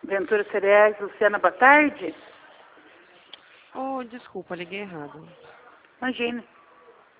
Ventura Cereais, Luciana, boa tarde. Oh, desculpa, liguei errado. Imagina.